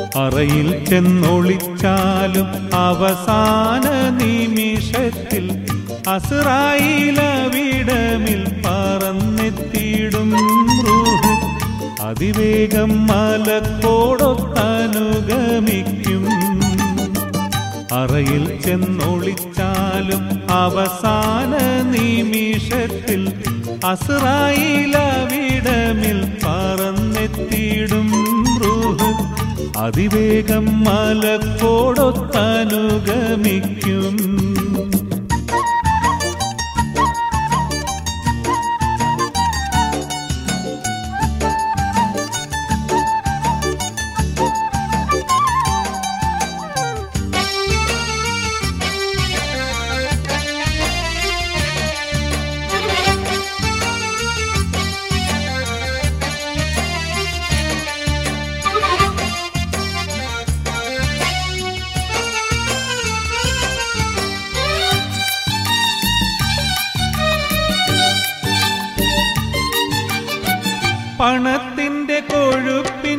അറയിൽ ചെന്നൊളിച്ചാലും അവസാന നിമിഷത്തിൽ അസ്റായീലവിടമിൽ പറന്നെത്തിയിടും റൂഹ് അതിവേഗം മലക്കോടൊത്തനുഗമിക്കും. അറയിൽ ചെന്നൊളിച്ചാലും അവസാന നിമിഷത്തിൽ അസ്റായീലവിടമിൽ പറന്നെത്തിയിടും റൂഹ് അതിവേഗം മലക്കോടൊത്തനുഗമിക്കും. പണത്തിന്റെ കൊഴുപ്പിൻ